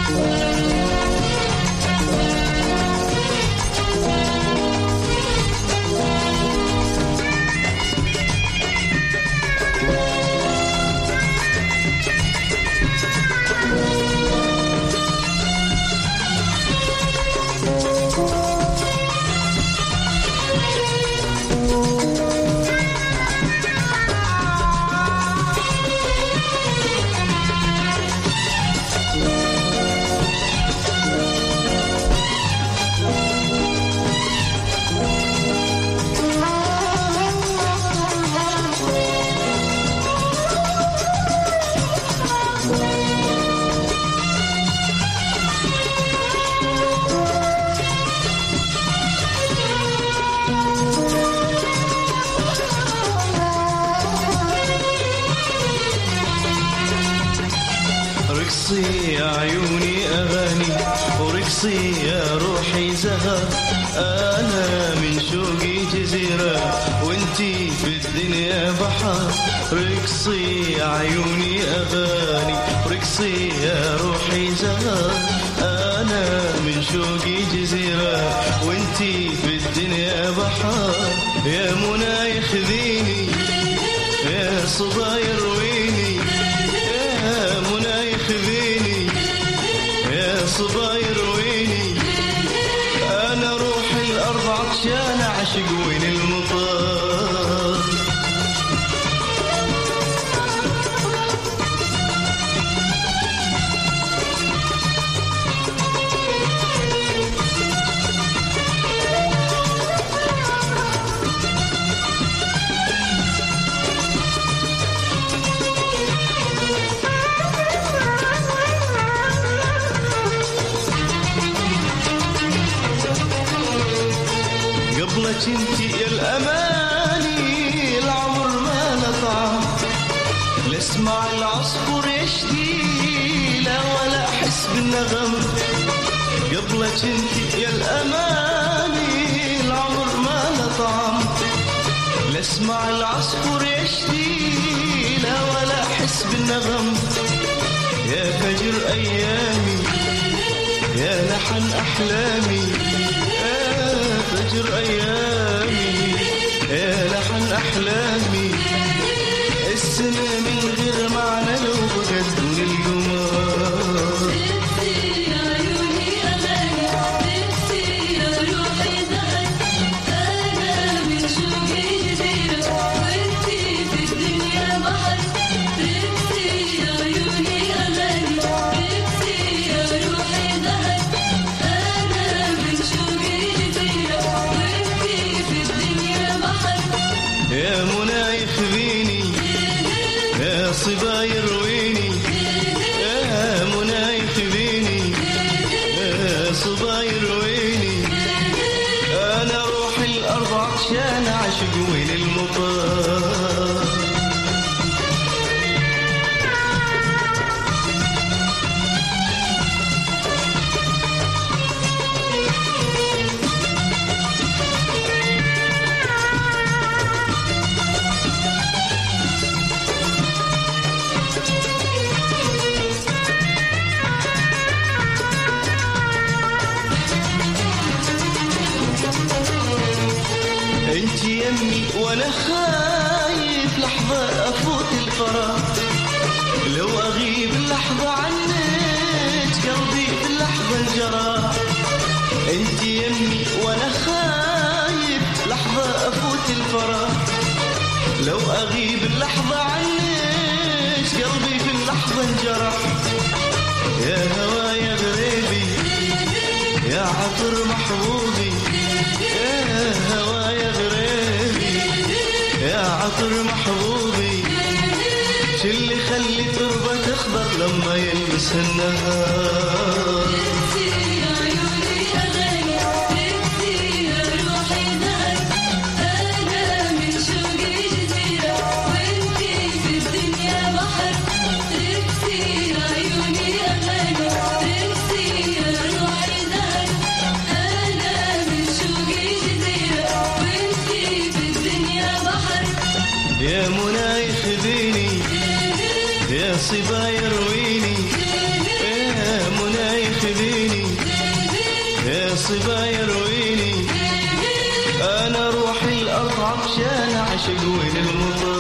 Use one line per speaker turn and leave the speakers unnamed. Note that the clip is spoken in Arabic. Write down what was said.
رقصي يا عيوني أغاني ورقصي يا روحي زهر. أنا من شوقي جزيرة وانتي في الدنيا بحر. رقصي يا عيوني أغاني ورقصي يا روحي زهر. أنا من شوقي جزيرة وانتي في الدنيا بحر. يا منى خذيني يا صبا يرويني. يا منى خذيني يا صبا يرويني. أنا روحي الأرض عطشانة عشق وين المطر. قبلك انتي يا الأماني العمر ما نطعم. لا اسمع العصفور يشتي لا ولا أحس بالنغم. قبلك انتي يا الأماني العمر ما نطعم. لا اسمع العصفور يشتي لا ولا أحس بالنغم. يا فجر أيامي يا لحن أحلامي. فجر أيامي يا لحن أحلامي. السنة من غير معنى لو بقت دون القمر.
نفسي يا عيوني أغاني نفسي يا روحي زهر. أنا من شوقي جزيرة وانتي في الدنيا بحر. نفسي يا عيوني أغاني نفسي يا روحي زهر. أنا من شوقي جزيرة وانتي في الدنيا بحر.
يا منى يخذيني يا صبا يرويني. يا منى يخذيني يا صبا يرويني. أنا روحي الأرض عطشانة عشق وين المطر. انت يمي وانا خايف لحظة افوت الفراغ. لو اغيب اللحظة عنك قلبي في اللحظة انجرى. انت يمي وانا خايف لحظة افوت الفراغ. لو اغيب اللحظة عنك قلبي في اللحظة انجرى. يا هوا يا غريبي يا عطر محبوبي. يا هوا يا غريبي يا عطر محبوبي. شلي خلي تربة تخضر لما يلمس النهار.
نفسي يا عيوني أغاني نفسي يا روحي زهر. أنا من شوقي جزيرة وانتي في الدنيا بحر. نفسي يا عيوني أغاني نفسي يا روحي زهر. أنا من شوقي جزيرة وانتي في الدنيا بحر.
يا منى يخذيني يا صبا يرويني. يا منى عطشان عشق وين المطر